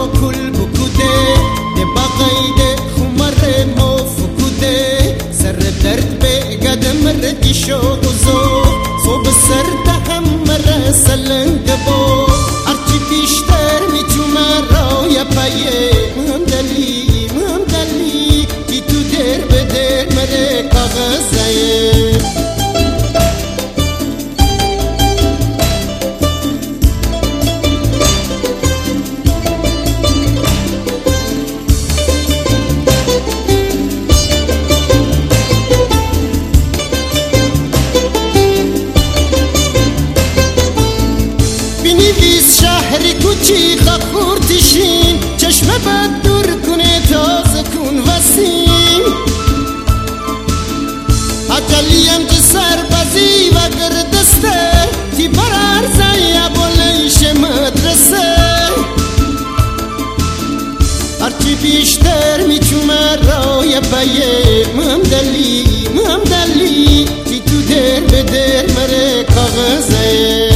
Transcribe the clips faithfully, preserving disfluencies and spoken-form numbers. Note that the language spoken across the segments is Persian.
کل بکوده ده باقیده خمر مو فکوده سر درد بگدم ردی شوزو صوب سر دهم مرسلنگ بو هرچی بیشتر میتو مرا یا پایه مهم دلی مهم دلی کی تو در به در مره کاغذه بنویس شهری کوچی خور تشین چشم بد دور کنه تازه کن وسیم اجلیم که سربازی و گردسته تی برار زیا بلنش مدرسه هرچی بیشتر میچومه رای پایه مهم دلی مهم دلی تی تو در به در مره کاغذه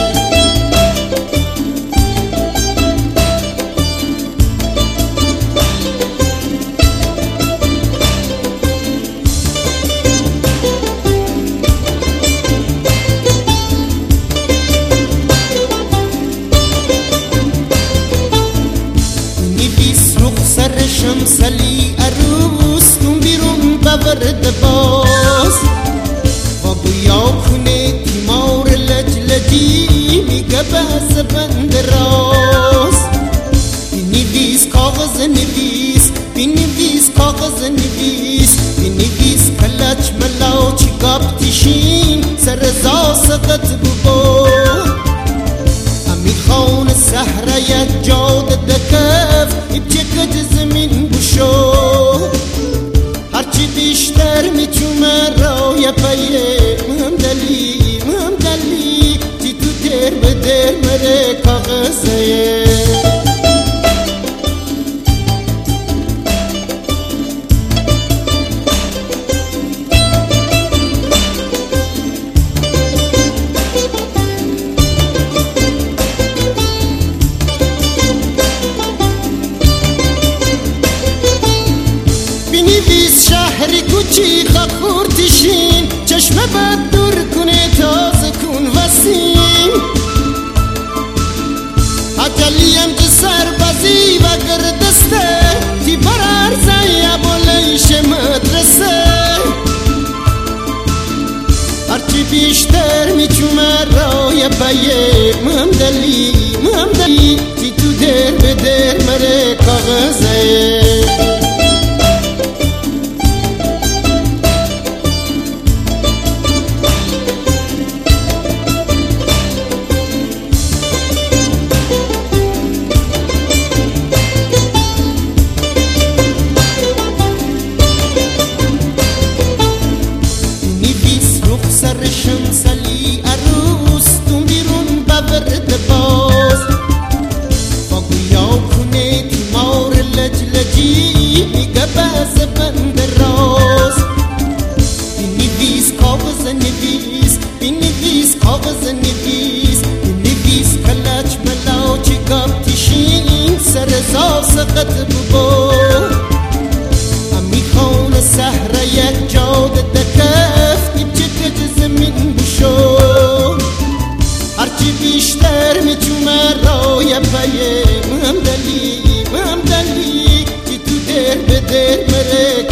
سر شمسلی عروس تون بیرون بورد باز و بویا کنه تیمار لجلجی میگه بس بند راز بنویس کاغذ نویس بنویس کاغذ نویس بنویس کلچ ملاو چی گاب تیشین سر زا سقط ببو امی خون سهره جاد دکف ابتکت زمین بشو هرچی بیشتر میچومه رای پایه مهم دلی مهم دلی تی تو در به در مره کاغذه بنویس شهری کوچی خور تشین چشم بد دور کنه تازه کن وسیم اجلیم که سربازی و گردسته تی برار زیا بلنش مدرسه هرچی بیشتر میچومه رای پایه مهم دلی مهم دلی تی تو در به در مره کاغذه سر شمسلی عروس تون بیرون بورد باز و گویا کنه تیمار لجلجی میگه بز بند راز بنویس کاغذ نویس بنویس کاغذ نویس بنویس کلچ ملاو چی گاب تیشین سر زا سقط ببو امی خون سهره جاد دکف زمین بشو هرچی بیشتر میچومه رای پایه مهم دلی مهم دلی تی تو در به در مره